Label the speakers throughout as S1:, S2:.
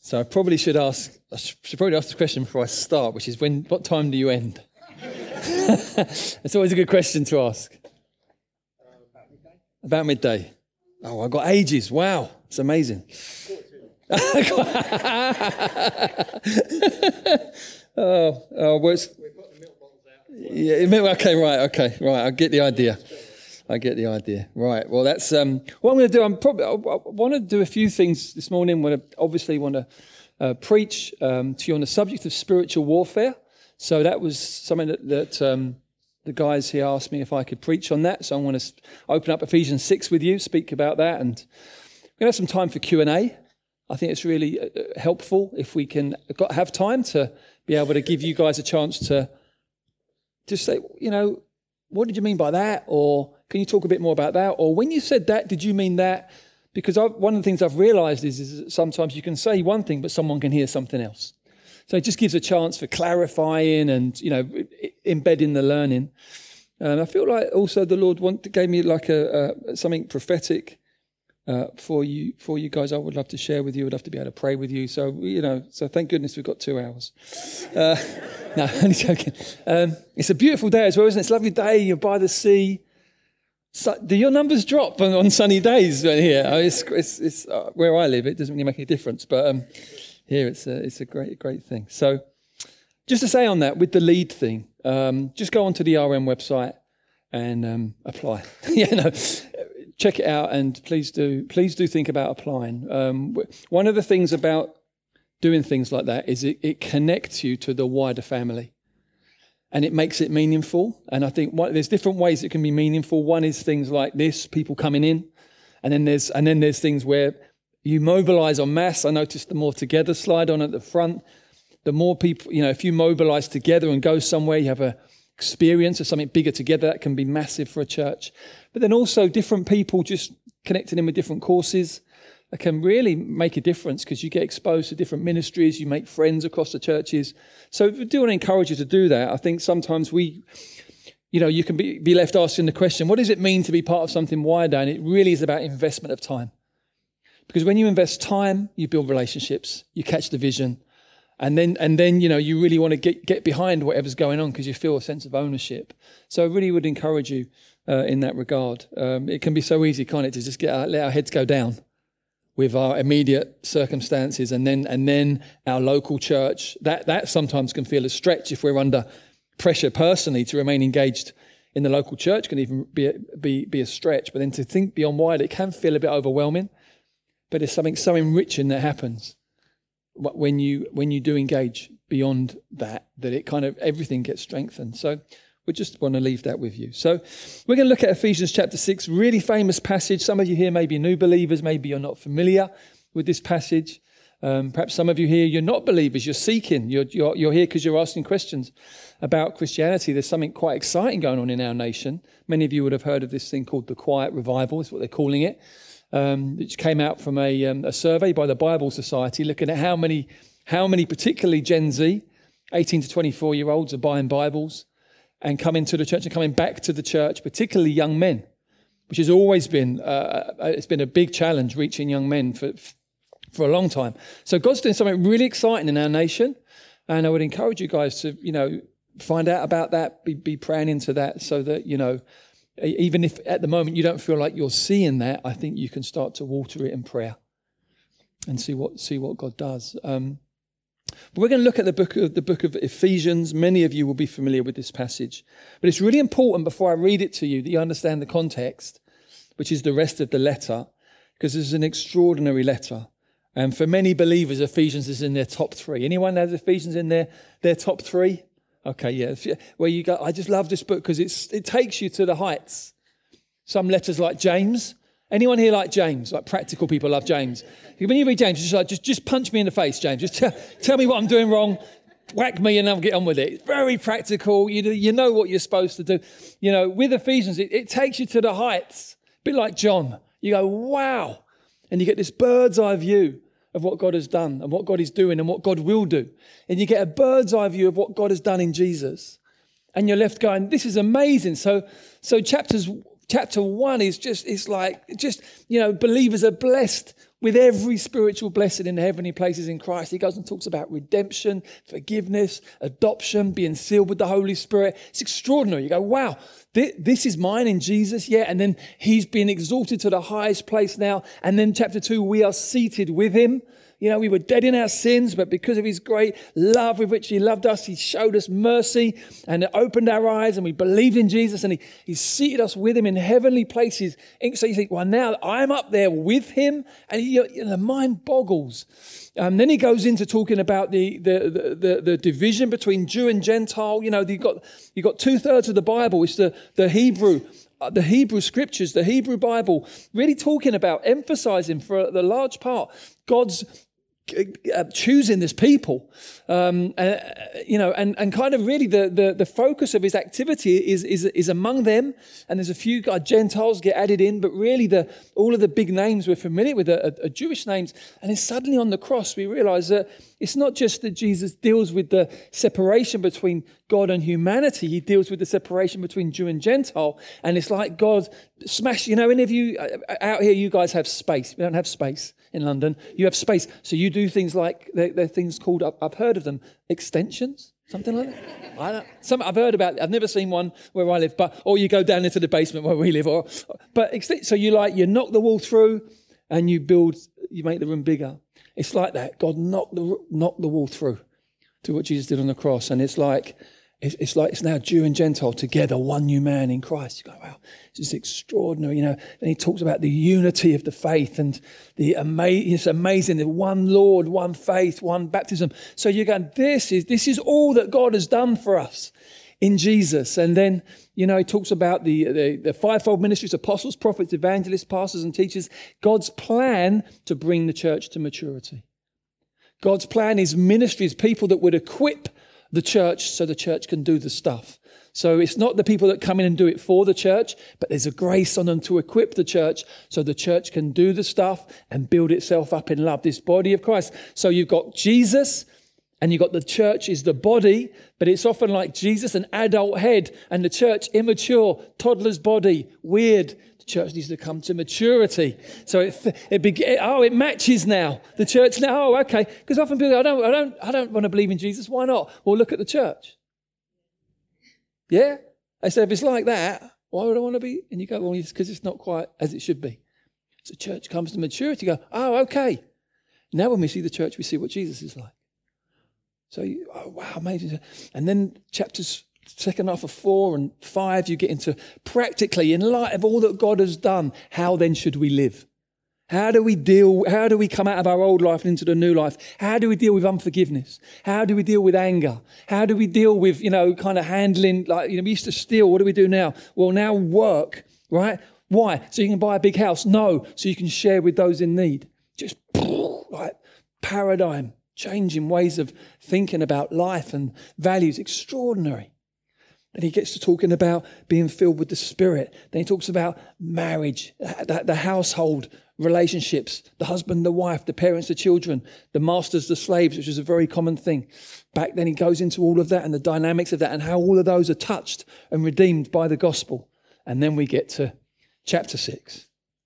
S1: So I should probably ask this question before I start, which is what time do you end? It's always a good question to ask. About midday. Oh, I've got ages. Wow, it's amazing. Well, yeah, okay, right. I get the idea. Right. Well, that's what I'm going to do. I want to do a few things this morning. I obviously want to preach to you on the subject of spiritual warfare. So that was something that the guys here asked me if I could preach on that. So I want to open up Ephesians 6 with you, speak about that, and we're going to have some time for Q&A. I think it's really helpful if we can have time to be able to give you guys a chance to just say, what did you mean by that? Or can you talk a bit more about that? Or when you said that, did you mean that? Because one of the things I've realised is that sometimes you can say one thing, but someone can hear something else. So it just gives a chance for clarifying and, embedding the learning. And I feel like also the Lord gave me like something prophetic for you guys. I would love to share with you. I'd love to be able to pray with you. So, so thank goodness we've got 2 hours. No, only joking. It's a beautiful day as well, isn't it? It's a lovely day. You're by the sea. So, do your numbers drop on sunny days here? It's where I live. It doesn't really make any difference, but here it's a great thing. So, just to say on that, with the lead thing, just go onto the RM website and apply. Check it out, and please do think about applying. One of the things about doing things like that is it connects you to the wider family, and it makes it meaningful. And I think there's different ways it can be meaningful. One is things like this, people coming in, and then there's things where you mobilize en masse. I noticed the more together slide on at the front. The more people, if you mobilize together and go somewhere, you have a experience of something bigger together. That can be massive for a church. But then also different people just connecting in with different courses that can really make a difference, because you get exposed to different ministries, you make friends across the churches. So I do want to encourage you to do that. I think sometimes you can be left asking the question, what does it mean to be part of something wider? And it really is about investment of time. Because when you invest time, you build relationships, you catch the vision, and then you really want to get behind whatever's going on because you feel a sense of ownership. So I really would encourage you in that regard. It can be so easy, can't it, to just let our heads go down with our immediate circumstances, and then our local church. That sometimes can feel a stretch if we're under pressure personally to remain engaged in the local church. Can even be a stretch. But then to think beyond wider, it can feel a bit overwhelming. But there's something so enriching that happens when you do engage beyond that it kind of everything gets strengthened. So we just want to leave that with you. So we're going to look at Ephesians chapter 6, really famous passage. Some of you here may be new believers, maybe you're not familiar with this passage. Perhaps some of you here, you're not believers, you're seeking, you're here because you're asking questions about Christianity. There's something quite exciting going on in our nation. Many of you would have heard of this thing called the Quiet Revival, is what they're calling it. Which came out from a survey by the Bible Society looking at how many particularly Gen Z, 18 to 24-year-olds are buying Bibles and coming to the church and coming back to the church, particularly young men, which has always been it's been a big challenge reaching young men for a long time. So God's doing something really exciting in our nation, and I would encourage you guys to find out about that, be praying into that, so that even if at the moment you don't feel like you're seeing that, I think you can start to water it in prayer and see what God does. But we're going to look at the book of Ephesians. Many of you will be familiar with this passage, but it's really important before I read it to you that you understand the context, which is the rest of the letter, because this is an extraordinary letter. And for many believers, Ephesians is in their top 3. Anyone has Ephesians in their top 3? Okay, yeah. Where you go, I just love this book because it takes you to the heights. Some letters like James. Anyone here like James? Like practical people love James. When you read James, just punch me in the face, James. Just tell me what I'm doing wrong. Whack me and I'll get on with it. It's very practical. You know what you're supposed to do. With Ephesians, it takes you to the heights. A bit like John. You go, wow. And you get this bird's eye view of what God has done and what God is doing and what God will do. And you get a bird's eye view of what God has done in Jesus. And you're left going, this is amazing. So chapters Chapter 1 is believers are blessed with every spiritual blessing in the heavenly places in Christ. He goes and talks about redemption, forgiveness, adoption, being sealed with the Holy Spirit. It's extraordinary. You go, wow, this is mine in Jesus, yeah. And then he's been exalted to the highest place now. And then chapter 2, we are seated with him. You know, we were dead in our sins, but because of his great love with which he loved us, he showed us mercy and it opened our eyes and we believed in Jesus and he seated us with him in heavenly places. So you think, well, now I'm up there with him, and the mind boggles. Then he goes into talking about the division between Jew and Gentile. You know, you've got 2/3 of the Bible. It's the Hebrew scriptures, the Hebrew Bible, really talking about, emphasizing for the large part, God's choosing this people, and kind of really the focus of his activity is among them, and there's a few Gentiles get added in, but really all of the big names we're familiar with are Jewish names. And then suddenly on the cross we realize that it's not just that Jesus deals with the separation between God and humanity, he deals with the separation between Jew and Gentile. And it's like God smashed, any of you out here, you guys have space. We don't have space in London. You have space. So you do things like, they're things called, I've heard of them, extensions, something like that. I've heard about it. I've never seen one where I live, or you go down into the basement where we live. So you knock the wall through and you make the room bigger. It's like that. God knocked the wall through to what Jesus did on the cross. And it's like it's now Jew and Gentile together, one new man in Christ. You go, wow, this is extraordinary. Then he talks about the unity of the faith and it's amazing. The one Lord, one faith, one baptism. So you're going, this is all that God has done for us in Jesus. And then, he talks about the fivefold ministries, apostles, prophets, evangelists, pastors and teachers. God's plan to bring the church to maturity. God's plan is ministries, people that would equip the church so the church can do the stuff. So it's not the people that come in and do it for the church, but there's a grace on them to equip the church so the church can do the stuff and build itself up in love, this body of Christ. So you've got Jesus and you've got the church is the body, but it's often like Jesus, an adult head, and the church immature, toddler's body, weird. The church needs to come to maturity. So it matches now. The church now, okay. Because often people go, I don't want to believe in Jesus. Why not? Well, look at the church. Yeah? They say, if it's like that, why would I want to be? And you go, well, because it's not quite as it should be. So church comes to maturity. You go, oh, okay. Now when we see the church, we see what Jesus is like. So, wow, amazing. And then chapters second half of 4 and 5, you get into practically, in light of all that God has done, how then should we live? How do we come out of our old life and into the new life? How do we deal with unforgiveness? How do we deal with anger? How do we deal with, kind of handling, we used to steal. What do we do now? Well, now work, right? Why? So you can buy a big house? No. So you can share with those in need. Just like paradigm. Changing ways of thinking about life and values. Extraordinary. And he gets to talking about being filled with the Spirit. Then he talks about marriage, the household relationships, the husband, the wife, the parents, the children, the masters, the slaves, which is a very common thing. Back then he goes into all of that and the dynamics of that and how all of those are touched and redeemed by the gospel. And then we get to chapter 6,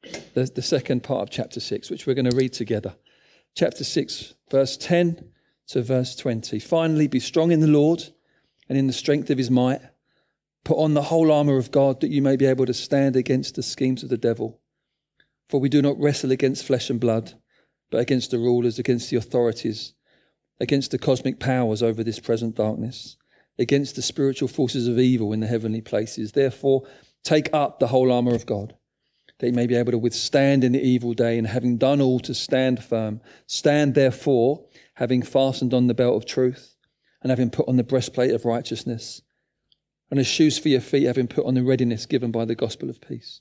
S1: the second part of chapter 6, which we're going to read together. Chapter 6, verse 10 to verse 20. Finally, be strong in the Lord and in the strength of his might. Put on the whole armour of God that you may be able to stand against the schemes of the devil. For we do not wrestle against flesh and blood, but against the rulers, against the authorities, against the cosmic powers over this present darkness, against the spiritual forces of evil in the heavenly places. Therefore, take up the whole armour of God, that you may be able to withstand in the evil day, and having done all to stand firm. Stand therefore, having fastened on the belt of truth, and having put on the breastplate of righteousness, and as shoes for your feet, having put on the readiness given by the gospel of peace.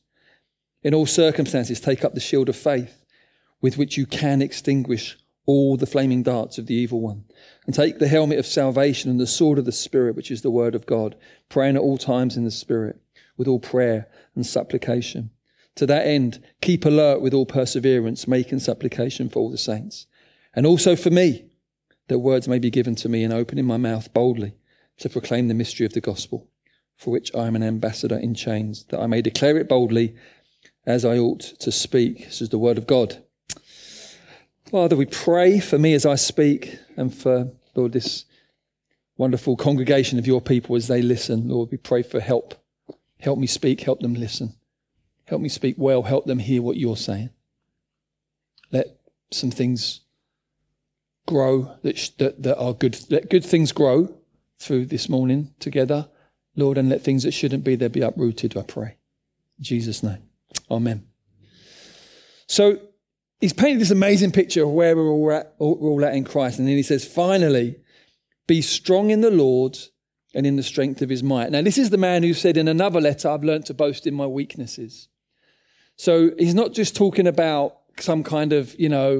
S1: In all circumstances, take up the shield of faith, with which you can extinguish all the flaming darts of the evil one. And take the helmet of salvation and the sword of the Spirit, which is the word of God, praying at all times in the Spirit, with all prayer and supplication. To that end, keep alert with all perseverance, making supplication for all the saints. And also for me, that words may be given to me in opening my mouth boldly to proclaim the mystery of the gospel, for which I am an ambassador in chains, that I may declare it boldly as I ought to speak. This is the word of God. Father, we pray for me as I speak and for, Lord, this wonderful congregation of your people as they listen. Lord, we pray for help. Help me speak, help them listen. Help me speak well, help them hear what you're saying. Let some things grow that are good. Let good things grow through this morning together, Lord, and let things that shouldn't be there be uprooted, I pray. In Jesus' name. Amen. So he's painted this amazing picture of where we're all at in Christ. And then he says, finally, be strong in the Lord and in the strength of his might. Now, this is the man who said in another letter, I've learned to boast in my weaknesses. So he's not just talking about some kind of,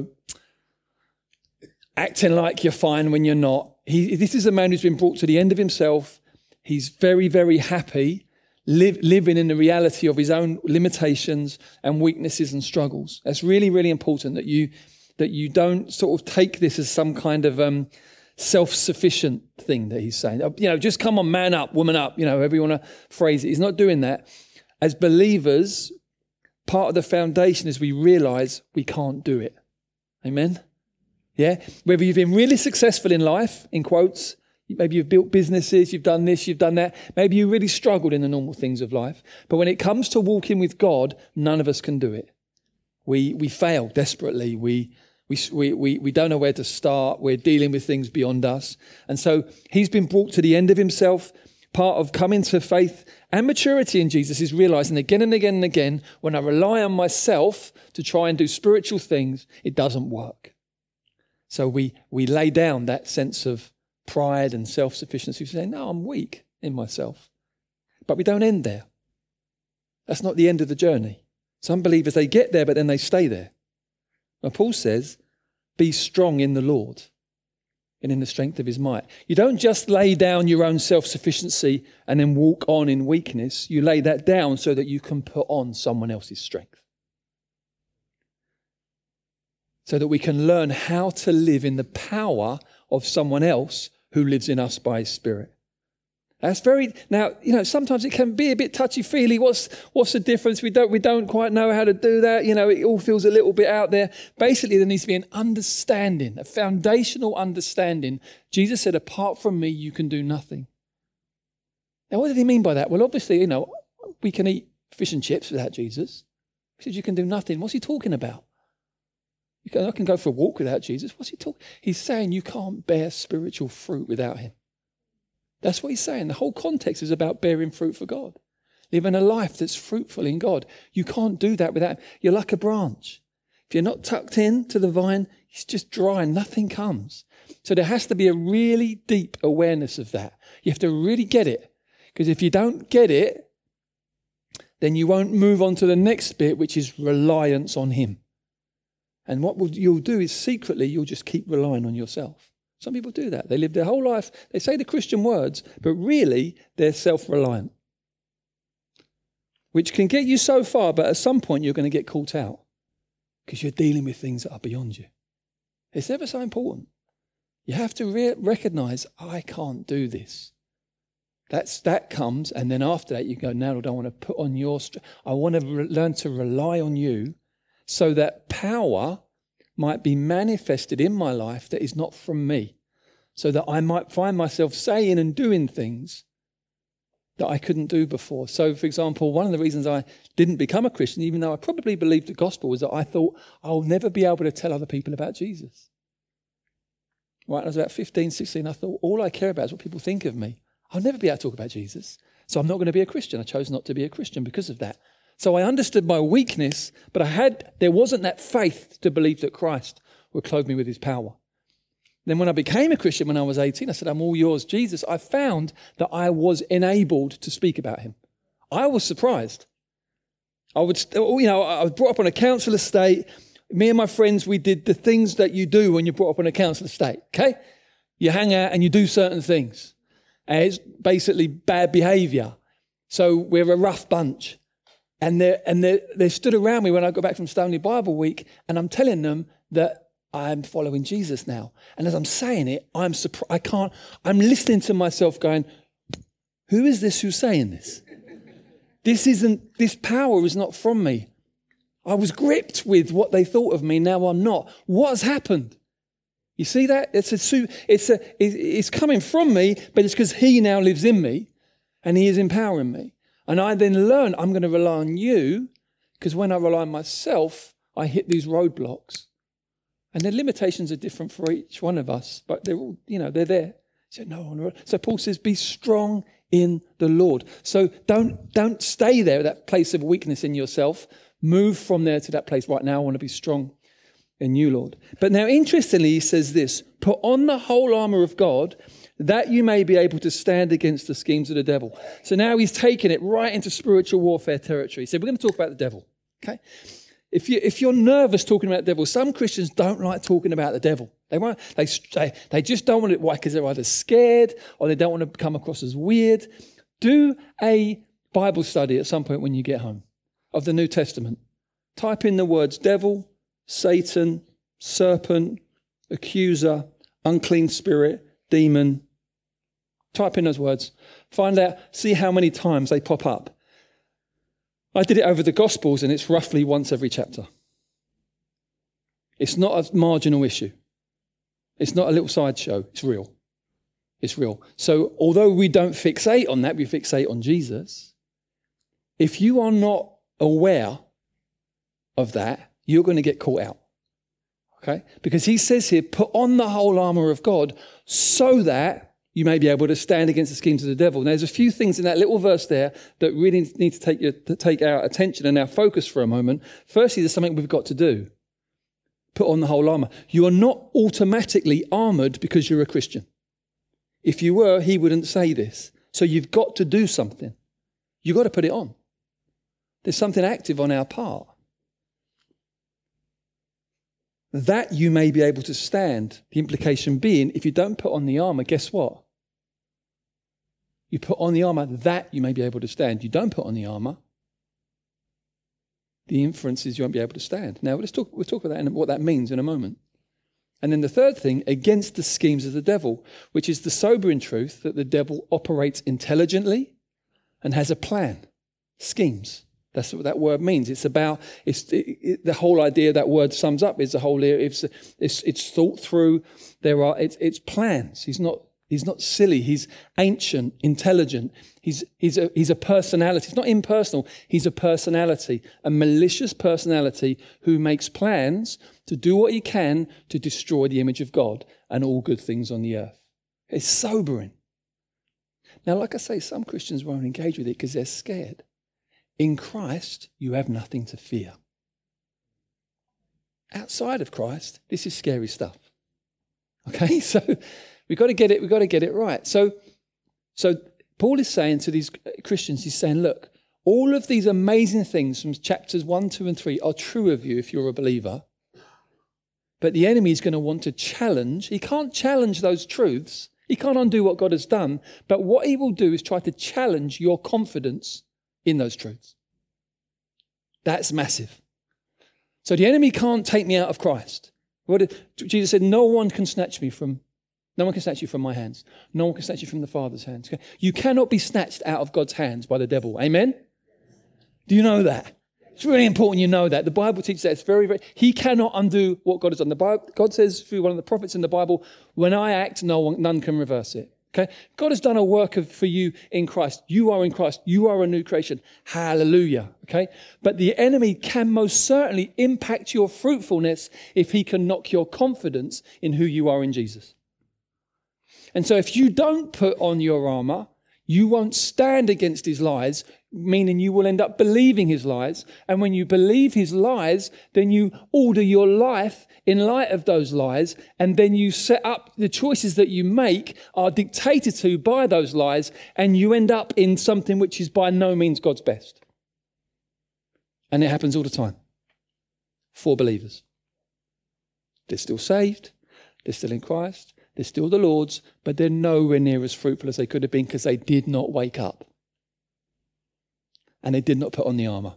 S1: acting like you're fine when you're not. This is a man who's been brought to the end of himself. He's very, very happy living in the reality of his own limitations and weaknesses and struggles. That's really, really important that you don't sort of take this as some kind of self-sufficient thing that he's saying. Just come on, man up, woman up, however you want to phrase it. He's not doing that. As believers, part of the foundation is we realize we can't do it. Amen? Yeah? Whether you've been really successful in life, in quotes, maybe you've built businesses, you've done this, you've done that. Maybe you really struggled in the normal things of life. But when it comes to walking with God, none of us can do it. We fail desperately. We don't know where to start. We're dealing with things beyond us. And so he's been brought to the end of himself. Part of coming to faith and maturity in Jesus is realizing again and again and again, when I rely on myself to try and do spiritual things, it doesn't work. So we lay down that sense of pride and self-sufficiency, saying, no, I'm weak in myself. But we don't end there. That's not the end of the journey. Some believers, they get there, but then they stay there. And Paul says, be strong in the Lord and in the strength of his might. You don't just lay down your own self-sufficiency and then walk on in weakness. You lay that down so that you can put on someone else's strength. So that we can learn how to live in the power of someone else who lives in us by his Spirit. That's sometimes it can be a bit touchy-feely. What's the difference? We don't quite know how to do that. It all feels a little bit out there. Basically, there needs to be an understanding, a foundational understanding. Jesus said, apart from me, you can do nothing. Now, what did he mean by that? Well, obviously, we can eat fish and chips without Jesus. He said, you can do nothing. What's he talking about? I can go for a walk without Jesus. What's he talking? He's saying you can't bear spiritual fruit without him. That's what he's saying. The whole context is about bearing fruit for God. Living a life that's fruitful in God. You can't do that without him. You're like a branch. If you're not tucked in to the vine, it's just dry and nothing comes. So there has to be a really deep awareness of that. You have to really get it. Because if you don't get it, then you won't move on to the next bit, which is reliance on him. And what you'll do is secretly, you'll just keep relying on yourself. Some people do that. They live their whole life, they say the Christian words, but really they're self-reliant. Which can get you so far, but at some point you're going to get caught out because you're dealing with things that are beyond you. It's ever so important. You have to recognize, I can't do this. That comes, and then after that you go, now I don't want to put on your strength. I want to learn to rely on you so that power might be manifested in my life that is not from me, so that I might find myself saying and doing things that I couldn't do before. So, for example, one of the reasons I didn't become a Christian, even though I probably believed the gospel, was that I thought I'll never be able to tell other people about Jesus. Right, when I was about 15, 16, I thought all I care about is what people think of me. I'll never be able to talk about Jesus, so I'm not going to be a Christian. I chose not to be a Christian because of that. So I understood my weakness, but there wasn't that faith to believe that Christ would clothe me with his power. Then when I became a Christian when I was 18, I said, I'm all yours, Jesus. I found that I was enabled to speak about him. I was surprised. I was brought up on a council estate. Me and my friends, we did the things that you do when you're brought up on a council estate, okay? You hang out and you do certain things. And it's basically bad behaviour. So we're a rough bunch. And they stood around me when I got back from Stoneleigh Bible Week, and I'm telling them that I'm following Jesus now. And as I'm saying it, I'm listening to myself going, Who is this who's saying this? This power is not from me. I was gripped with what they thought of me. Now I'm not. What has happened? You see that? It's coming from me, but it's because he now lives in me and he is empowering me. And I then learn I'm going to rely on you, because when I rely on myself, I hit these roadblocks. And the limitations are different for each one of us, but they're all, they're there. So Paul says, be strong in the Lord. So don't stay there at that place of weakness in yourself. Move from there to that place. Right now, I want to be strong in you, Lord. But now, interestingly, he says this, put on the whole armor of God, that you may be able to stand against the schemes of the devil. So now he's taken it right into spiritual warfare territory. So we're going to talk about the devil, okay? If you're nervous talking about the devil, some Christians don't like talking about the devil. They just don't want it. Why? Because they're either scared or they don't want to come across as weird. Do a Bible study at some point when you get home of the New Testament. Type in the words devil, Satan, serpent, accuser, unclean spirit, demon. Type in those words. Find out, see how many times they pop up. I did it over the Gospels, and it's roughly once every chapter. It's not a marginal issue. It's not a little sideshow. It's real. It's real. So although we don't fixate on that, we fixate on Jesus. If you are not aware of that, you're going to get caught out. Okay? Because he says here, put on the whole armor of God so that you may be able to stand against the schemes of the devil. Now, there's a few things in that little verse there that really need to take our attention and our focus for a moment. Firstly, there's something we've got to do. Put on the whole armor. You are not automatically armored because you're a Christian. If you were, he wouldn't say this. So you've got to do something. You've got to put it on. There's something active on our part. That you may be able to stand. The implication being, if you don't put on the armor, guess what? You put on the armor that you may be able to stand. You don't put on the armor, the inference is you won't be able to stand. Now, we'll talk about that and what that means in a moment. And then the third thing, against the schemes of the devil, which is the sobering truth that the devil operates intelligently and has a plan, schemes. That's what that word means. The whole idea that word sums up is the whole. It's thought through. It's plans. He's not silly. He's ancient, intelligent. He's a personality. It's not impersonal. He's a personality, a malicious personality who makes plans to do what he can to destroy the image of God and all good things on the earth. It's sobering. Now, like I say, some Christians won't engage with it because they're scared. In Christ, you have nothing to fear. Outside of Christ, this is scary stuff. Okay, so we've got to get it right. So Paul is saying to these Christians, he's saying, look, all of these amazing things from chapters 1, 2, and 3 are true of you if you're a believer. But the enemy is going to want to challenge. He can't challenge those truths. He can't undo what God has done. But what he will do is try to challenge your confidence in those truths. That's massive. So the enemy can't take me out of Christ. Jesus said, no one can snatch you from my hands. No one can snatch you from the Father's hands. Okay? You cannot be snatched out of God's hands by the devil. Amen? Do you know that? It's really important you know that. The Bible teaches that. It's very, very... He cannot undo what God has done. God says through one of the prophets in the Bible, when I act, none can reverse it. Okay, God has done a work for you in Christ. You are in Christ. You are a new creation. Hallelujah. Okay, but the enemy can most certainly impact your fruitfulness if he can knock your confidence in who you are in Jesus. And so if you don't put on your armor, you won't stand against his lies, meaning you will end up believing his lies. And when you believe his lies, then you order your life in light of those lies, and then you set up the choices that you make are dictated to by those lies, and you end up in something which is by no means God's best. And it happens all the time for believers. They're still saved, they're still in Christ, they're still the Lord's, but they're nowhere near as fruitful as they could have been because they did not wake up. And they did not put on the armor.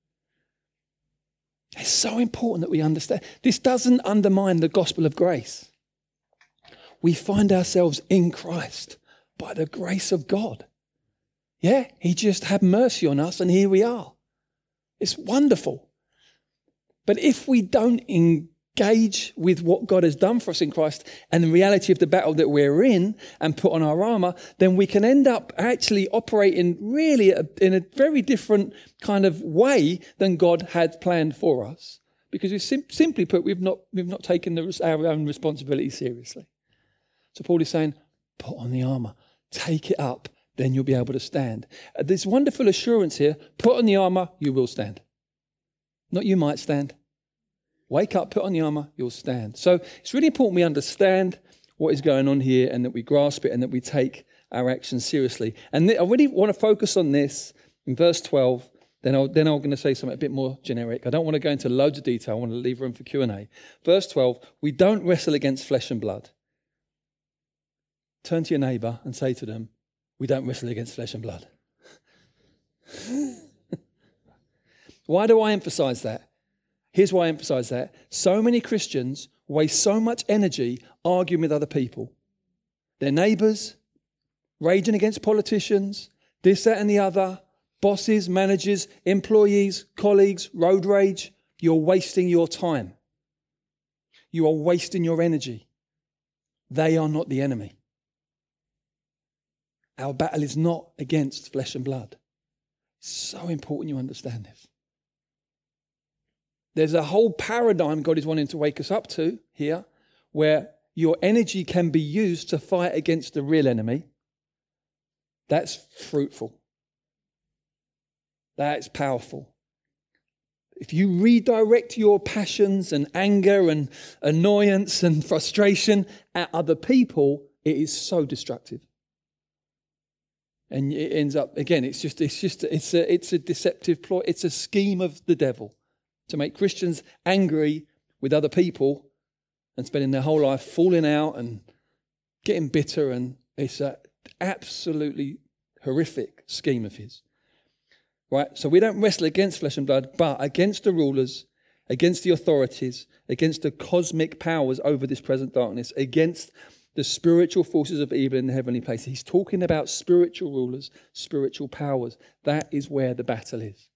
S1: It's so important that we understand. This doesn't undermine the gospel of grace. We find ourselves in Christ by the grace of God. Yeah, he just had mercy on us and here we are. It's wonderful. But if we don't engage with what God has done for us in Christ and the reality of the battle that we're in and put on our armor, then we can end up actually operating really in a very different kind of way than God had planned for us. Because we simply put, we've not taken our own responsibility seriously. So Paul is saying, put on the armor, take it up, then you'll be able to stand. There's wonderful assurance here. Put on the armor, you will stand. Not you might stand. Wake up, put on the armor, you'll stand. So it's really important we understand what is going on here and that we grasp it and that we take our actions seriously. And I really want to focus on this in verse 12. Then I'm going to say something a bit more generic. I don't want to go into loads of detail. I want to leave room for Q&A. Verse 12, we don't wrestle against flesh and blood. Turn to your neighbour and say to them, we don't wrestle against flesh and blood. Why do I emphasise that? Here's why I emphasise that. So many Christians waste so much energy arguing with other people. Their neighbours, raging against politicians, this, that and the other, bosses, managers, employees, colleagues, road rage. You're wasting your time. You are wasting your energy. They are not the enemy. Our battle is not against flesh and blood. It's so important you understand this. There's a whole paradigm God is wanting to wake us up to here, where your energy can be used to fight against the real enemy. That's fruitful. That's powerful. If you redirect your passions and anger and annoyance and frustration at other people, it is so destructive. And it ends up, again, it's a deceptive ploy. It's a scheme of the devil to make Christians angry with other people and spending their whole life falling out and getting bitter. And it's an absolutely horrific scheme of his. Right? So we don't wrestle against flesh and blood, but against the rulers, against the authorities, against the cosmic powers over this present darkness, against the spiritual forces of evil in the heavenly places. He's talking about spiritual rulers, spiritual powers. That is where the battle is.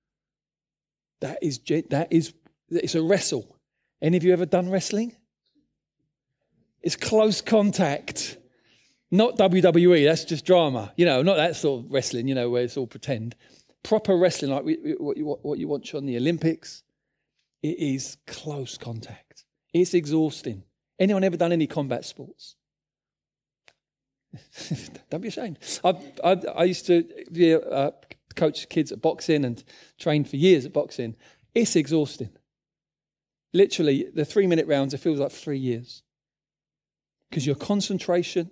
S1: It's a wrestle. Any of you ever done wrestling? It's close contact. Not WWE, that's just drama. Not that sort of wrestling, where it's all pretend. Proper wrestling, like what you watch on the Olympics, it is close contact. It's exhausting. Anyone ever done any combat sports? Don't be ashamed. I used to coach kids at boxing and train for years at boxing. It's exhausting. Literally, the 3-minute rounds, it feels like 3 years. Because your concentration,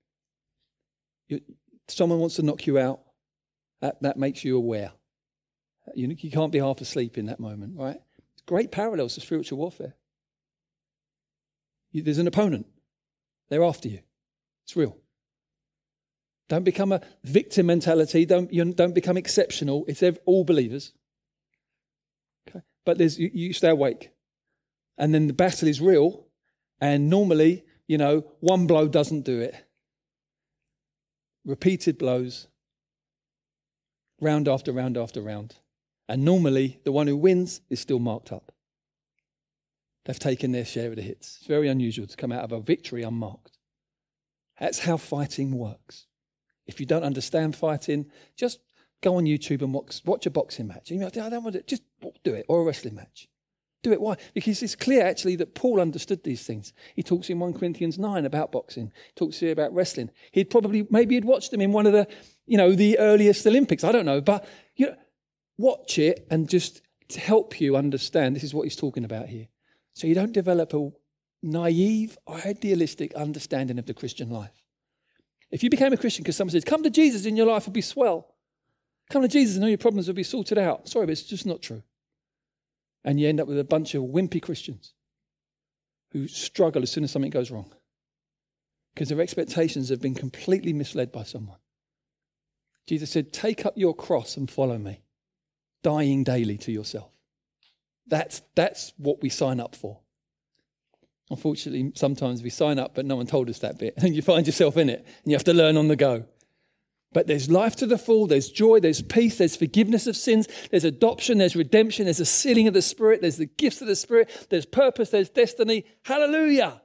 S1: someone wants to knock you out, that makes you aware. You can't be half asleep in that moment, right? Great parallels to spiritual warfare. There's an opponent. They're after you. It's real. Don't become a victim mentality. Don't become exceptional. It's all believers. Okay? But you stay awake. And then the battle is real. And normally, one blow doesn't do it. Repeated blows. Round after round after round. And normally, the one who wins is still marked up. They've taken their share of the hits. It's very unusual to come out of a victory unmarked. That's how fighting works. If you don't understand fighting, just go on YouTube and watch a boxing match. I don't want to, just do it, or a wrestling match. Do it. Why? Because it's clear actually that Paul understood these things. He talks in 1 Corinthians 9 about boxing. He talks here about wrestling. Maybe he'd watched them in one of the, the earliest Olympics. I don't know, but watch it and just to help you understand this is what he's talking about here. So you don't develop a naive, idealistic understanding of the Christian life. If you became a Christian because someone says, come to Jesus and your life will be swell. Come to Jesus and all your problems will be sorted out. Sorry, but it's just not true. And you end up with a bunch of wimpy Christians who struggle as soon as something goes wrong. Because their expectations have been completely misled by someone. Jesus said, take up your cross and follow me. Dying daily to yourself. That's what we sign up for. Unfortunately, sometimes we sign up, but no one told us that bit. And you find yourself in it, and you have to learn on the go. But there's life to the full, there's joy, there's peace, there's forgiveness of sins, there's adoption, there's redemption, there's a sealing of the Spirit, there's the gifts of the Spirit, there's purpose, there's destiny. Hallelujah.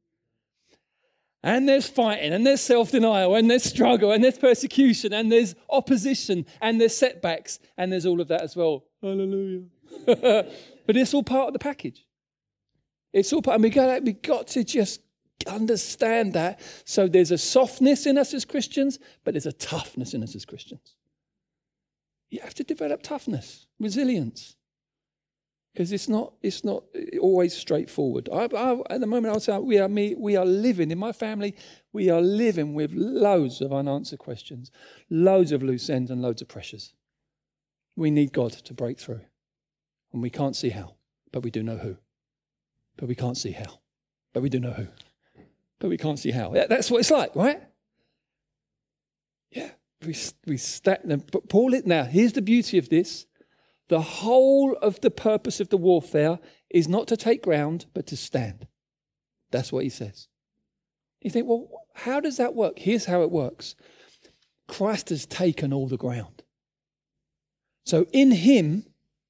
S1: And there's fighting, and there's self-denial, and there's struggle, and there's persecution, and there's opposition, and there's setbacks, and there's all of that as well. Hallelujah. But it's all part of the package. It's all part, and we got to just understand that. So there's a softness in us as Christians, but there's a toughness in us as Christians. You have to develop toughness, resilience, because it's not always straightforward. At the moment, I'll say we are living in my family. We are living with loads of unanswered questions, loads of loose ends, and loads of pressures. We need God to break through, and we can't see how, but we do know who. But we can't see how, but we do know who. But we can't see how. That's what it's like, right? Yeah, we stack them. But now, here's the beauty of this. The whole of the purpose of the warfare is not to take ground, but to stand. That's what he says. You think, well, how does that work? Here's how it works. Christ has taken all the ground. So in him,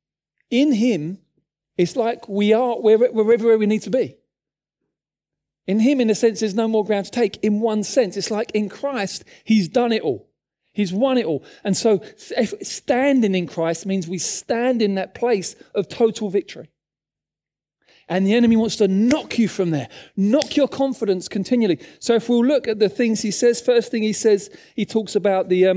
S1: it's like we are wherever we need to be. In him, in a sense, there's no more ground to take. In one sense, it's like in Christ, he's done it all. He's won it all. And so standing in Christ means we stand in that place of total victory. And the enemy wants to knock you from there, knock your confidence continually. So if we'll look at the things he says, first thing he says, he talks about take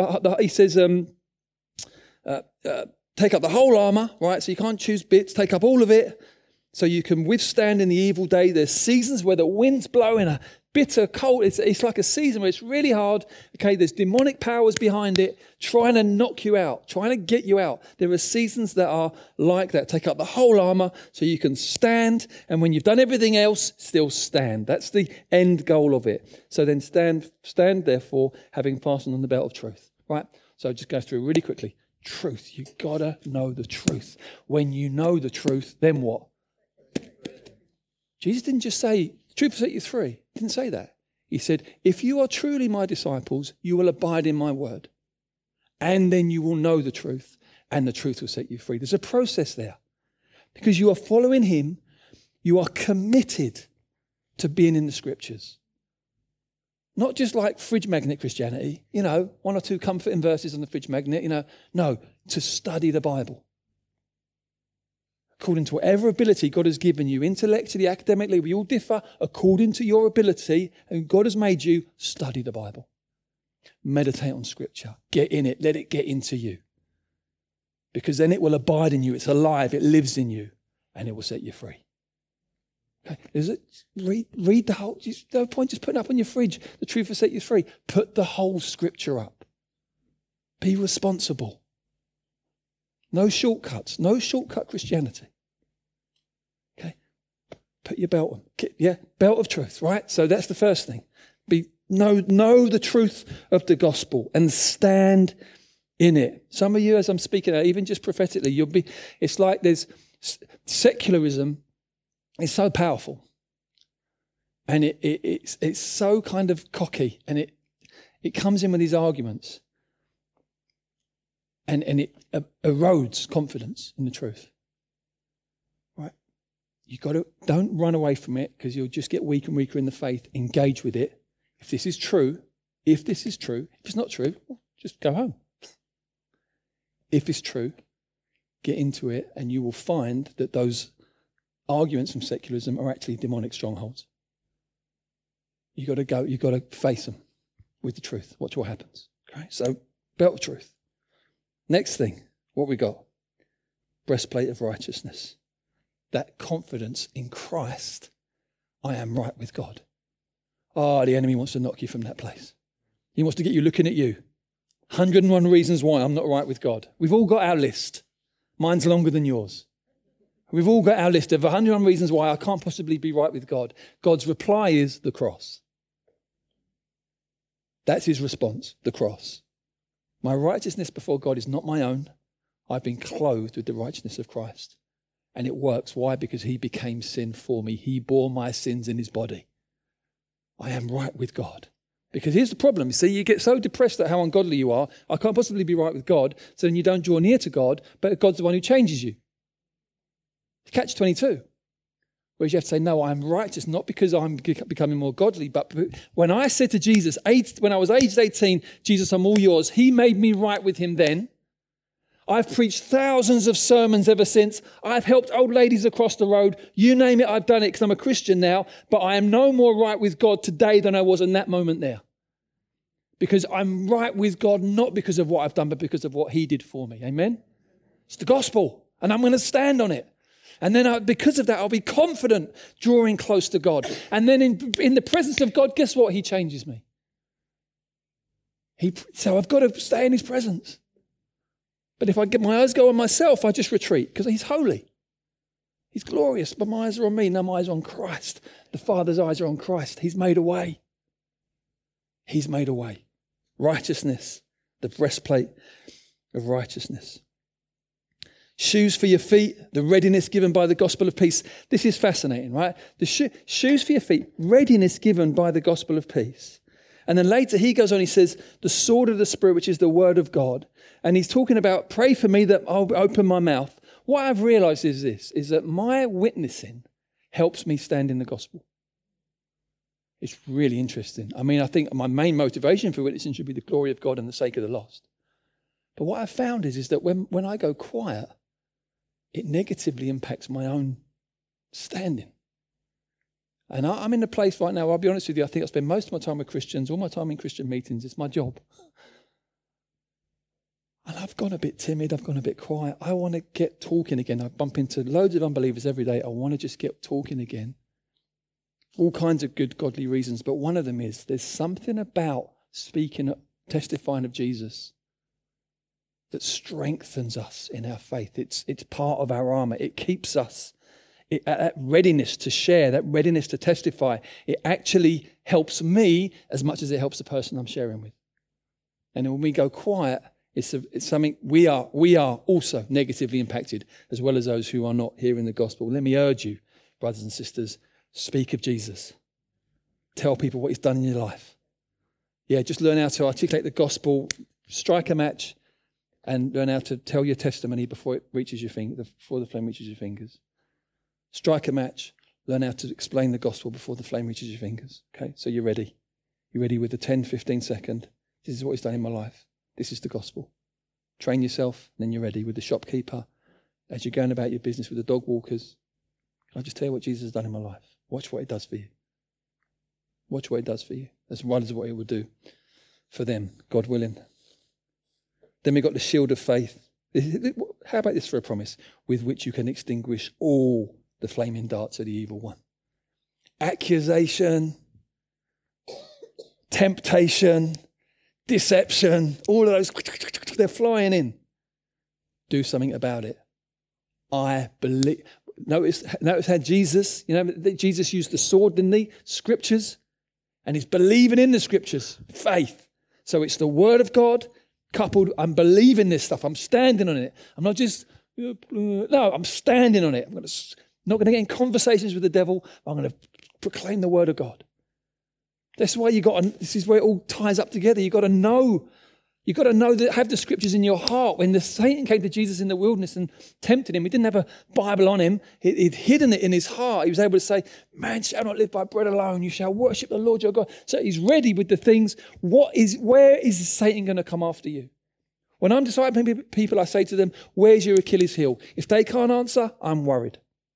S1: up the whole armor, right? So you can't choose bits, take up all of it. So you can withstand in the evil day. There's seasons where the wind's blowing, a bitter cold. It's like a season where it's really hard. Okay, there's demonic powers behind it trying to knock you out, trying to get you out. There are seasons that are like that. Take up the whole armor so you can stand. And when you've done everything else, still stand. That's the end goal of it. So then stand therefore, having fastened on the belt of truth. Right? So just go through really quickly. Truth. You gotta know the truth. When you know the truth, then what? Jesus didn't just say, truth will set you free. He didn't say that. He said, if you are truly my disciples, you will abide in my word. And then you will know the truth, and the truth will set you free. There's a process there. Because you are following him, you are committed to being in the scriptures. Not just like fridge magnet Christianity, one or two comforting verses on the fridge magnet, No, to study the Bible. According to whatever ability God has given you, intellectually, academically, we all differ according to your ability, and God has made you study the Bible. Meditate on Scripture. Get in it. Let it get into you. Because then it will abide in you. It's alive. It lives in you, and it will set you free. Okay? Read the whole. No point just putting up on your fridge. The truth will set you free. Put the whole Scripture up. Be responsible. No shortcuts. No shortcut Christianity. Okay? Put your belt on. Yeah, belt of truth, right? So that's the first thing. Know the truth of the gospel and stand in it. Some of you, as I'm speaking out, even just prophetically, it's like there's secularism is so powerful. And it's so kind of cocky, and it comes in with these arguments. And it erodes confidence in the truth. Right? Don't run away from it, because you'll just get weaker and weaker in the faith. Engage with it. If this is true, if it's not true, well, just go home. If it's true, get into it, and you will find that those arguments from secularism are actually demonic strongholds. You've got to face them with the truth. Watch what happens. Okay? So, belt of truth. Next thing, what we got? Breastplate of righteousness. That confidence in Christ. I am right with God. The enemy wants to knock you from that place. He wants to get you looking at you. 101 reasons why I'm not right with God. We've all got our list. Mine's longer than yours. We've all got our list of 101 reasons why I can't possibly be right with God. God's reply is the cross. That's his response, the cross. My righteousness before God is not my own. I've been clothed with the righteousness of Christ. And it works. Why? Because he became sin for me. He bore my sins in his body. I am right with God. Because here's the problem. You see, you get so depressed at how ungodly you are. I can't possibly be right with God. So then you don't draw near to God, but God's the one who changes you. Catch-22. Whereas you have to say, no, I'm righteous, not because I'm becoming more godly, but when I said to Jesus, when I was aged 18, Jesus, I'm all yours, he made me right with him then. I've preached thousands of sermons ever since. I've helped old ladies across the road. You name it, I've done it because I'm a Christian now. But I am no more right with God today than I was in that moment there. Because I'm right with God not because of what I've done, but because of what he did for me. Amen? It's the gospel. And I'm going to stand on it. And then because of that, I'll be confident drawing close to God. And then in the presence of God, guess what? He changes me. So I've got to stay in his presence. But if I get my eyes go on myself, I just retreat because he's holy. He's glorious, but my eyes are on me. Now my eyes are on Christ. The Father's eyes are on Christ. He's made a way. He's made a way. Righteousness, the breastplate of righteousness. Shoes for your feet, the readiness given by the gospel of peace. This is fascinating, right? The shoes for your feet, readiness given by the gospel of peace. And then later he goes on, he says, the sword of the Spirit, which is the word of God. And he's talking about, pray for me that I'll open my mouth. What I've realized is this, is that my witnessing helps me stand in the gospel. It's really interesting. I mean, I think my main motivation for witnessing should be the glory of God and the sake of the lost. But what I've found is that when I go quiet, it negatively impacts my own standing. And I'm in a place right now, I'll be honest with you, I think I spend most of my time with Christians, all my time in Christian meetings, it's my job. And I've gone a bit timid, I've gone a bit quiet. I want to get talking again. I bump into loads of unbelievers every day. I want to just get talking again. All kinds of good, godly reasons. But one of them is there's something about speaking, testifying of Jesus that strengthens us in our faith. It's part of our armor. It keeps us. That readiness to share, that readiness to testify, it actually helps me as much as it helps the person I'm sharing with. And when we go quiet, it's something we are also negatively impacted, as well as those who are not hearing the gospel. Let me urge you, brothers and sisters, speak of Jesus. Tell people what he's done in your life. Yeah, just learn how to articulate the gospel, strike a match, and learn how to tell your testimony before it reaches your before the flame reaches your fingers. Strike a match, learn how to explain the gospel before the flame reaches your fingers. Okay, so you're ready. You're ready with the 10, 15 second. This is what he's done in my life. This is the gospel. Train yourself, and then you're ready with the shopkeeper. As you're going about your business with the dog walkers, can I just tell you what Jesus has done in my life? Watch what it does for you. Watch what it does for you, as well as what it will do for them, God willing. Then we've got the shield of faith. How about this for a promise? With which you can extinguish all the flaming darts of the evil one. Accusation, temptation, deception, all of those, they're flying in. Do something about it. I believe. Notice how Jesus used the sword, didn't he? Scriptures. And he's believing in the scriptures. Faith. So it's the word of God coupled, I'm believing this stuff. I'm standing on it. I'm not just, no, I'm standing on it. I'm not going to get in conversations with the devil. I'm going to proclaim the word of God. That's why this is where it all ties up together. You've got to know that, have the scriptures in your heart. When the Satan came to Jesus in the wilderness and tempted him, he didn't have a Bible on him. He'd hidden it in his heart. He was able to say, man shall not live by bread alone. You shall worship the Lord your God. So he's ready with the things. Where is Satan going to come after you? When I'm discipling people, I say to them, where's your Achilles heel? If they can't answer, I'm worried.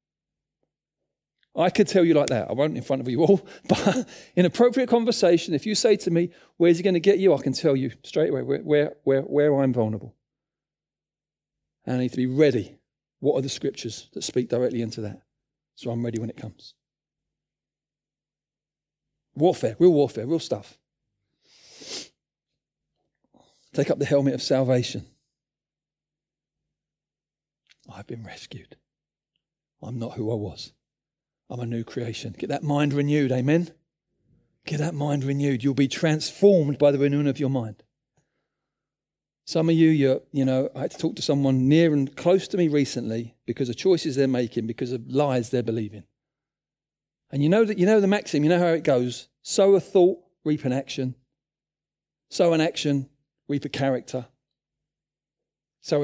S1: I could tell you like that. I won't in front of you all. But in appropriate conversation, if you say to me, where's he going to get you? I can tell you straight away where I'm vulnerable. And I need to be ready. What are the scriptures that speak directly into that? So I'm ready when it comes. Warfare, real stuff. Take up the helmet of salvation. I've been rescued. I'm not who I was. I'm a new creation. Get that mind renewed, amen? Get that mind renewed. You'll be transformed by the renewing of your mind. Some of you, I had to talk to someone near and close to me recently because of choices they're making, because of lies they're believing. And you know the maxim, you know how it goes. Sow a thought, reap an action. Sow an action, reap a character. Sow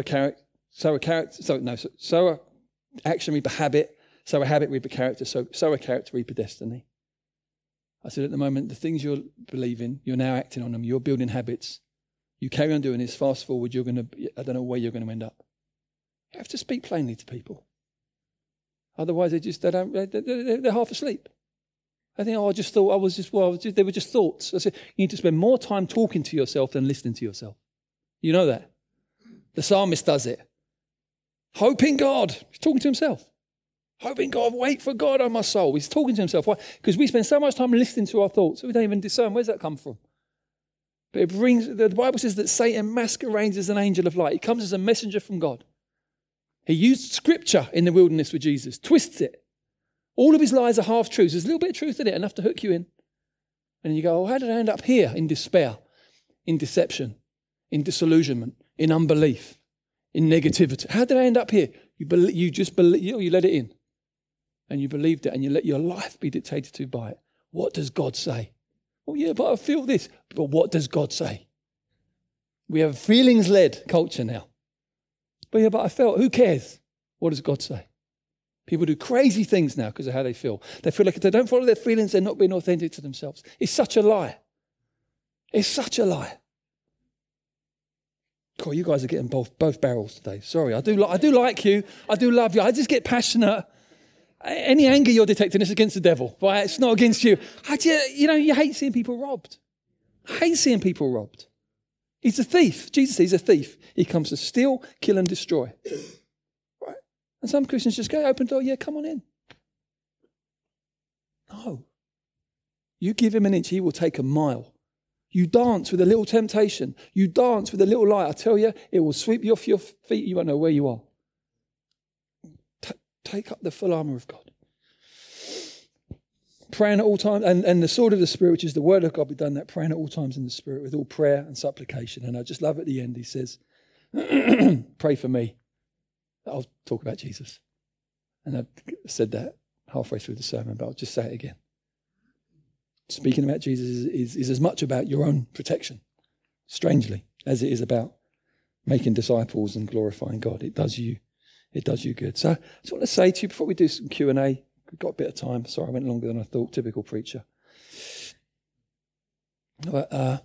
S1: a action, reap a habit. Sow a habit, reap a character. Sow a character, reap a destiny. I said at the moment, the things you're believing, you're now acting on them. You're building habits. You carry on doing this, fast forward, I don't know where you're going to end up. You have to speak plainly to people. Otherwise, they're half asleep. I think, they were just thoughts. I said, you need to spend more time talking to yourself than listening to yourself. You know that. The psalmist does it. Hope in God. He's talking to himself. Hope in God. Wait for God, oh my soul. He's talking to himself. Why? Because we spend so much time listening to our thoughts, we don't even discern where's that come from. But the Bible says that Satan masquerades as an angel of light. He comes as a messenger from God. He used scripture in the wilderness with Jesus, twists it. All of his lies are half truths. There's a little bit of truth in it, enough to hook you in. And you go, how did I end up here? In despair, in deception, in disillusionment, in unbelief, in negativity. How did I end up here? You let it in. And you believed it, and you let your life be dictated to by it. What does God say? Oh yeah, but I feel this. But what does God say? We have a feelings-led culture now. But yeah, but I felt, who cares? What does God say? People do crazy things now because of how they feel. They feel like if they don't follow their feelings, they're not being authentic to themselves. It's such a lie. It's such a lie. Cool, you guys are getting both barrels today. Sorry, I do like you. I do love you. I just get passionate. Any anger you're detecting is against the devil, right? It's not against you. You hate seeing people robbed. I hate seeing people robbed. He's a thief. Jesus, he's a thief. He comes to steal, kill, and destroy. Right? And some Christians just go, open door, yeah, come on in. No. You give him an inch, he will take a mile. You dance with a little temptation. You dance with a little lie. I tell you, it will sweep you off your feet. You won't know where you are. Take up the full armour of God. Praying at all times, and the sword of the Spirit, which is the word of God, be done that, praying at all times in the Spirit with all prayer and supplication. And I just love at the end, he says, pray for me. I'll talk about Jesus. And I said that halfway through the sermon, but I'll just say it again. Speaking about Jesus is as much about your own protection, strangely, as it is about making disciples and glorifying God. It does you good. So I just want to say to you, before we do some Q&A, we've got a bit of time. Sorry, I went longer than I thought. Typical preacher. But,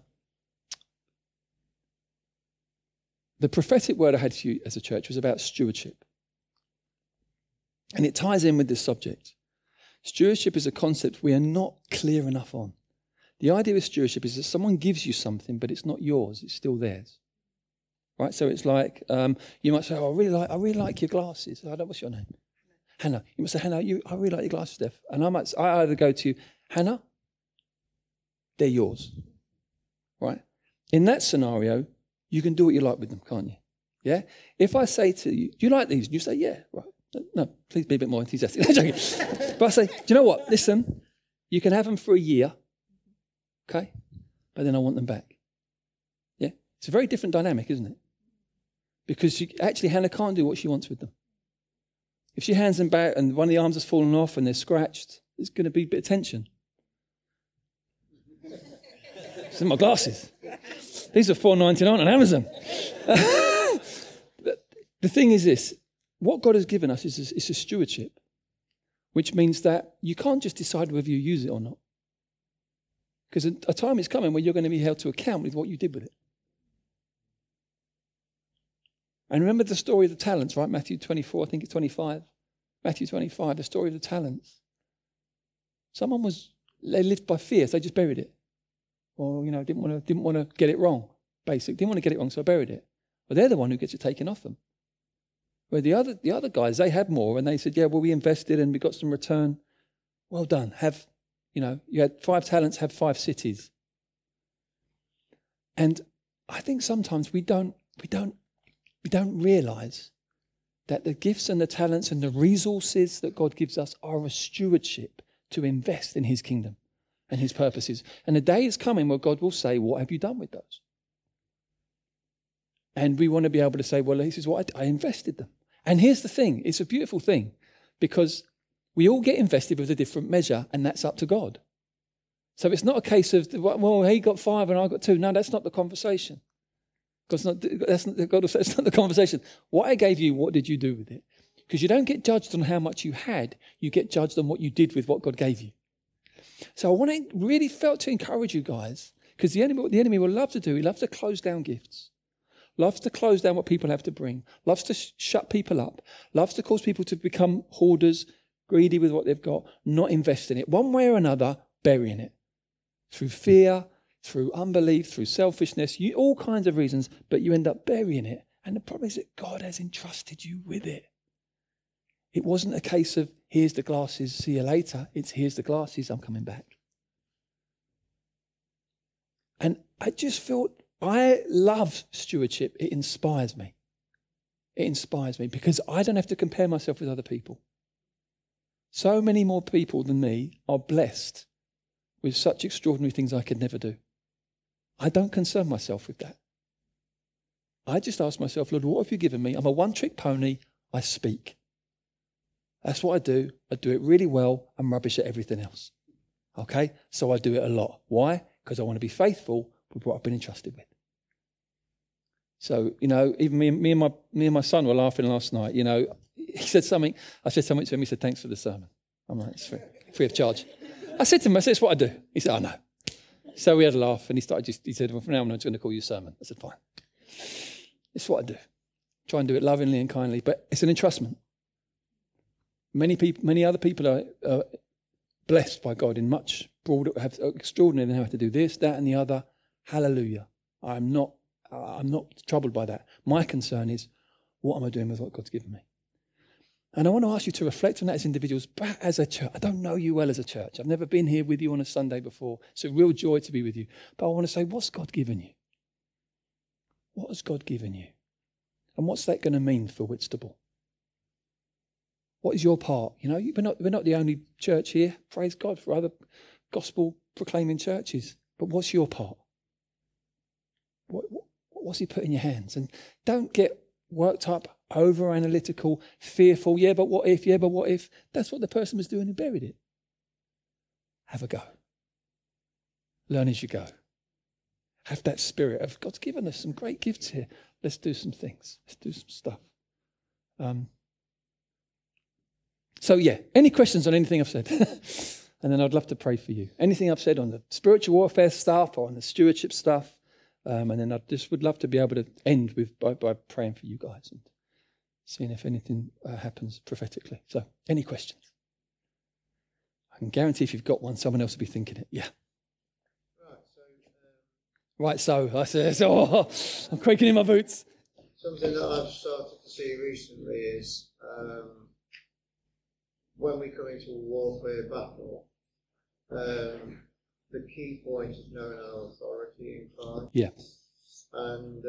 S1: the prophetic word I had for you as a church was about stewardship. And it ties in with this subject. Stewardship is a concept we are not clear enough on. The idea of stewardship is that someone gives you something, but it's not yours. It's still theirs. Right? So it's like, you might say, I really like your glasses. What's your name? Hannah. You must say, Hannah, I really like your glasses, Steph. And I either go to you, Hannah, they're yours. Right? In that scenario, you can do what you like with them, can't you? Yeah? If I say to you, do you like these? And you say, yeah. Right. No, please be a bit more enthusiastic. But I say, do you know what? Listen, you can have them for a year. Okay? But then I want them back. Yeah? It's a very different dynamic, isn't it? Because Hannah can't do what she wants with them. If she hands them back and one of the arms has fallen off and they're scratched, there's going to be a bit of tension. It's in my glasses. These are $4.99 on Amazon. The thing is this. What God has given us is a stewardship, which means that you can't just decide whether you use it or not. Because a time is coming where you're going to be held to account with what you did with it. And remember the story of the talents, right? Matthew 24, I think it's 25. Matthew 25, the story of the talents. They lived by fear, so they just buried it. Or, didn't want to get it wrong, basically. Didn't want to get it wrong, so I buried it. But they're the one who gets it taken off them. Where the other guys, they had more, and they said, yeah, well, we invested and we got some return. Well done. You had 5 talents, have 5 cities. And I think sometimes we don't realise that the gifts and the talents and the resources that God gives us are a stewardship to invest in his kingdom and his purposes. And the day is coming where God will say, what have you done with those? And we want to be able to say, well, this is what I invested them. And here's the thing. It's a beautiful thing because we all get invested with a different measure, and that's up to God. So it's not a case of, well, he got 5 and I got 2. No, that's not the conversation. That's not the conversation. What I gave you, what did you do with it? Because you don't get judged on how much you had. You get judged on what you did with what God gave you. So really felt to encourage you guys, because what the enemy will love to do, he loves to close down gifts, loves to close down what people have to bring, loves to shut people up, loves to cause people to become hoarders, greedy with what they've got, not invest in it. One way or another, burying it. Through fear, through unbelief, through selfishness, all kinds of reasons, but you end up burying it. And the problem is that God has entrusted you with it. It wasn't a case of, here's the glasses, see you later. It's, here's the glasses, I'm coming back. And I just felt, I love stewardship. It inspires me. It inspires me because I don't have to compare myself with other people. So many more people than me are blessed with such extraordinary things I could never do. I don't concern myself with that. I just ask myself, Lord, what have you given me? I'm a one-trick pony. I speak. That's what I do. I do it really well. I'm rubbish at everything else. Okay? So I do it a lot. Why? Because I want to be faithful with what I've been entrusted with. So, even me and my son were laughing last night. He said something. I said something to him. He said, thanks for the sermon. I'm like, it's free of charge. I said to him, it's what I do. He said, oh, no. So we had a laugh, and he said, well, from now on, I'm just going to call you sermon. I said, fine. It's what I do. Try and do it lovingly and kindly, but it's an entrustment. Many other people are blessed by God in much broader, have extraordinary, they know how to do this, that, and the other. Hallelujah. I'm not troubled by that. My concern is, what am I doing with what God's given me? And I want to ask you to reflect on that as individuals, but as a church. I don't know you well as a church. I've never been here with you on a Sunday before. It's a real joy to be with you. But I want to say, what's God given you? What has God given you? And what's that going to mean for Whitstable? What is your part? We're not the only church here. Praise God for other gospel proclaiming churches. But what's your part? What's he put in your hands? And don't get worked up, over analytical, fearful. Yeah, but what if? Yeah, but what if? That's what the person was doing who buried it. Have a go. Learn as you go. Have that spirit of God's given us some great gifts here. Let's do some things. Let's do some stuff. Any questions on anything I've said? And then I'd love to pray for you. Anything I've said on the spiritual warfare stuff or on the stewardship stuff. And then I just would love to be able to end by praying for you guys and seeing if anything happens prophetically. So, any questions? I can guarantee if you've got one, someone else will be thinking it. Yeah. Right, so I said, I'm quaking in my boots.
S2: Something that I've started to see recently is when we come into a warfare battle, the key point is knowing our authority in Christ.
S1: Yeah.
S2: And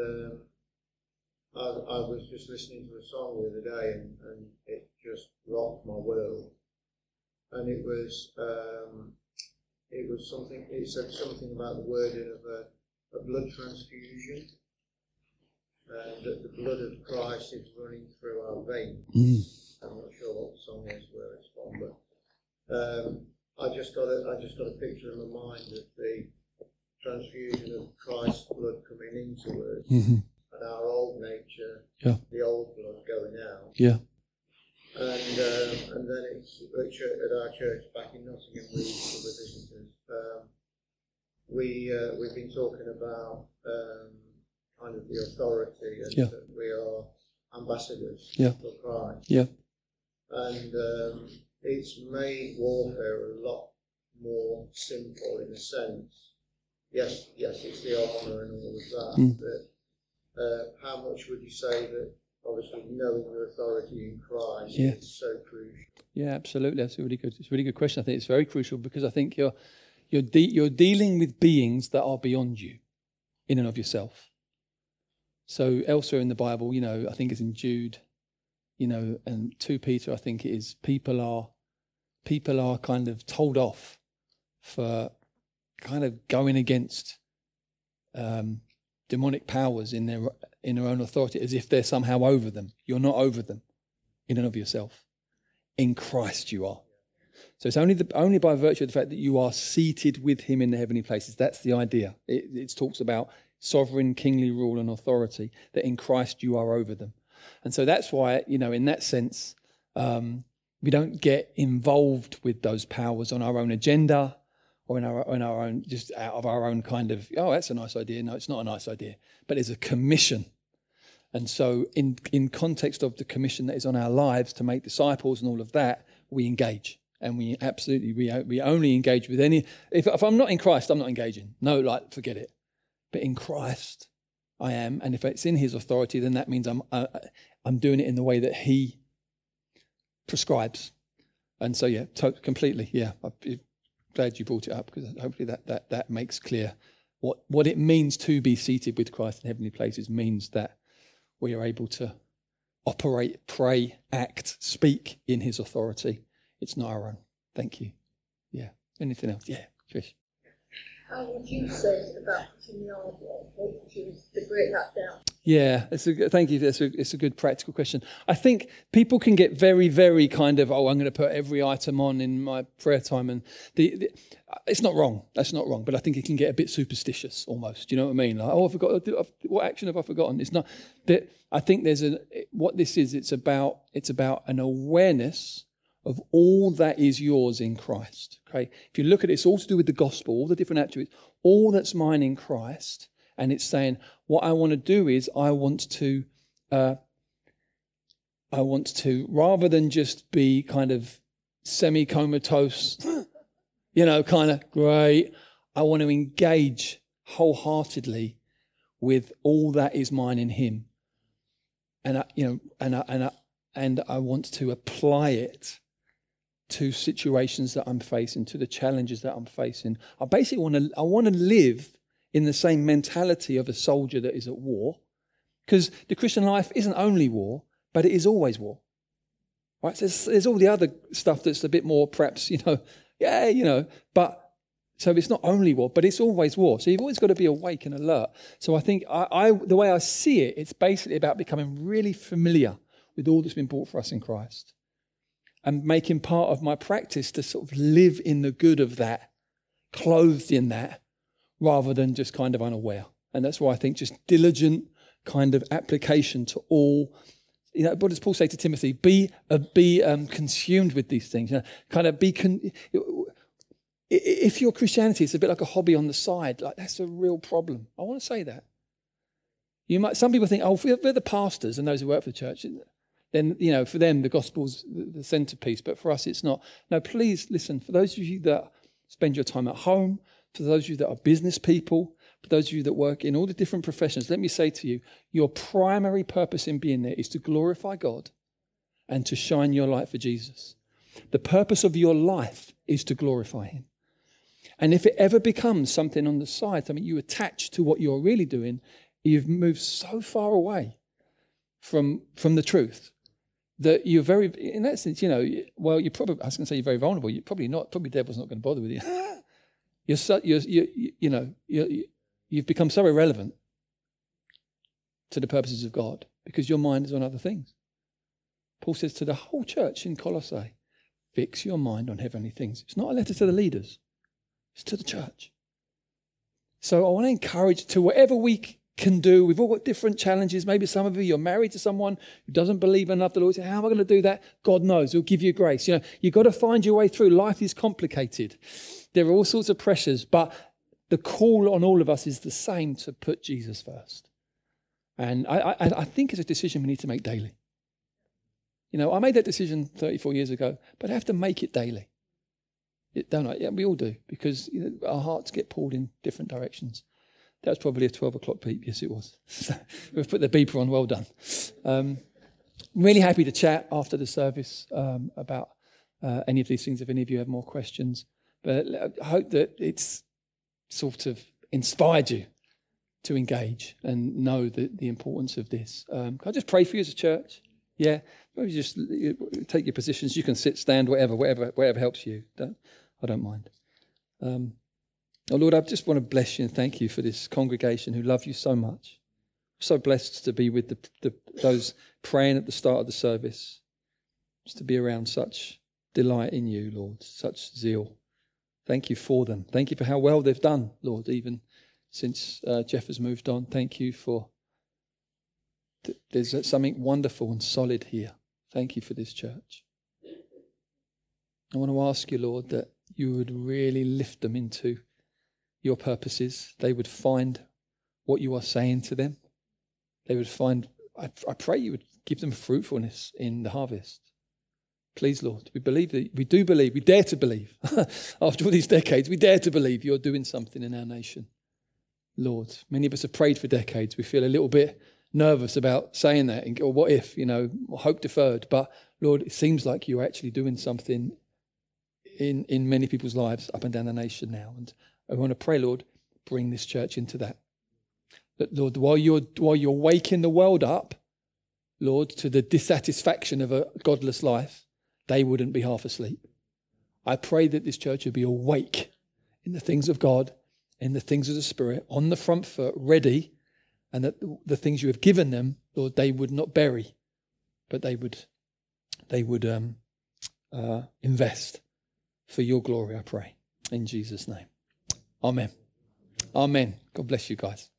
S2: I was just listening to a song the other day, and it just rocked my world. And it was something. It said something about the wording of a blood transfusion, and that the blood of Christ is running through our veins. I'm not sure what the song is, where it's from, but I just got a picture in my mind of the transfusion of Christ's blood coming into us, and our old nature, the old blood going out.
S1: Yeah.
S2: And then it's at our church back in Nottingham, for the visitors. We've been talking about kind of the authority, and that we are ambassadors for Christ.
S1: Yeah.
S2: And it's made warfare a lot more simple in a sense. Yes, it's the armour and all of that. But how much would you say that obviously knowing your authority in Christ is so crucial?
S1: Yeah, absolutely. That's it's a really good question. I think it's very crucial because I think you're dealing with beings that are beyond you, in and of yourself. So elsewhere in the Bible, I think it's in Jude, and 2 Peter, I think it is, people are kind of told off for kind of going against demonic powers in their own authority, as if they're somehow over them. You're not over them in and of yourself. In Christ you are. So it's only by virtue of the fact that you are seated with him in the heavenly places. That's the idea. It talks about sovereign kingly rule and authority, that in Christ you are over them. And so that's why, in that sense, we don't get involved with those powers on our own agenda or in our own, just out of our own kind of, oh, that's a nice idea. No, it's not a nice idea. But there's a commission. And so in context of the commission that is on our lives to make disciples and all of that, we engage. And we only engage with any, if I'm not in Christ, I'm not engaging. No, forget it. But in Christ, I am. And if it's in his authority, then that means I'm doing it in the way that he prescribes. And so, completely, I'm glad you brought it up, because hopefully that makes clear what it means to be seated with Christ in heavenly places. Means that we are able to operate, pray, act, speak in his authority. It's not our own. Thank you. Yeah. Anything else? Yeah, Trish.
S3: How would you say about putting the armour on? What would you to break that down?
S1: Yeah, thank you. It's a good practical question. I think people can get very, very kind of, I'm going to put every item on in my prayer time, and it's not wrong. That's not wrong. But I think it can get a bit superstitious almost. Do you know what I mean? Like, I forgot. What action have I forgotten? It's not that. I think what this is. It's about an awareness of all that is yours in Christ. Okay, if you look at it, it's all to do with the gospel, all the different attributes, all that's mine in Christ, and it's saying what I want to do is I want to rather than just be kind of semi-comatose, kind of great. I want to engage wholeheartedly with all that is mine in Him, and I want to apply it to situations that I'm facing, to the challenges that I'm facing. I basically want to live in the same mentality of a soldier that is at war, because the Christian life isn't only war, but it is always war. Right? So there's all the other stuff that's a bit more perhaps, but so it's not only war, but it's always war. So you've always got to be awake and alert. So I think the way I see it, it's basically about becoming really familiar with all that's been brought for us in Christ, and making part of my practice to sort of live in the good of that, clothed in that, rather than just kind of unaware. And that's why I think just diligent kind of application to all, what does Paul say to Timothy? Be consumed with these things. If your Christianity is a bit like a hobby on the side, that's a real problem. I want to say that. Some people think, if we're the pastors and those who work for the church, then, for them, the gospel's the centerpiece. But for us, it's not. No, please listen. For those of you that spend your time at home, for those of you that are business people, for those of you that work in all the different professions, let me say to you, your primary purpose in being there is to glorify God and to shine your light for Jesus. The purpose of your life is to glorify Him. And if it ever becomes something on the side, something you attach to what you're really doing, you've moved so far away from the truth that you're very, in that sense, you're probably, I was going to say you're very vulnerable. You're probably not. Probably the devil's not going to bother with you. You've become so irrelevant to the purposes of God because your mind is on other things. Paul says to the whole church in Colossae, fix your mind on heavenly things. It's not a letter to the leaders. It's to the church. So I want to encourage to whatever we can do. We've all got different challenges. Maybe some of you're married to someone who doesn't believe in love the Lord. Say, how am I going to do that? God knows. He'll give you grace. You've got to find your way through. Life is complicated. There are all sorts of pressures, but the call on all of us is the same, to put Jesus first. And I think it's a decision we need to make daily. I made that decision 34 years ago, but I have to make it daily. Don't I? Yeah, we all do, because our hearts get pulled in different directions. That was probably a 12 o'clock beep. Yes, it was. We've put the beeper on. Well done. Really happy to chat after the service about any of these things, if any of you have more questions. But I hope that it's sort of inspired you to engage and know the importance of this. Can I just pray for you as a church? Yeah. Maybe just take your positions. You can sit, stand, whatever helps you. I don't mind. Oh Lord, I just want to bless you and thank you for this congregation who love you so much. I'm so blessed to be with those praying at the start of the service, just to be around such delight in you, Lord, such zeal. Thank you for them. Thank you for how well they've done, Lord, even since Jeff has moved on. Thank you for there's something wonderful and solid here. Thank you for this church. I want to ask you, Lord, that you would really lift them into your purposes. They would find what you are saying to them. They would find, I pray you would give them fruitfulness in the harvest. Please, Lord, we dare to believe. After all these decades, we dare to believe you're doing something in our nation. Lord, many of us have prayed for decades. We feel a little bit nervous about saying that, or what if, hope deferred. But Lord, it seems like you're actually doing something in many people's lives up and down the nation now. And I want to pray, Lord, bring this church into that. That, Lord, while you're waking the world up, Lord, to the dissatisfaction of a godless life, they wouldn't be half asleep. I pray that this church would be awake in the things of God, in the things of the Spirit, on the front foot, ready, and that the things you have given them, Lord, they would not bury, but they would invest for your glory, I pray. In Jesus' name. Amen. Amen. God bless you guys.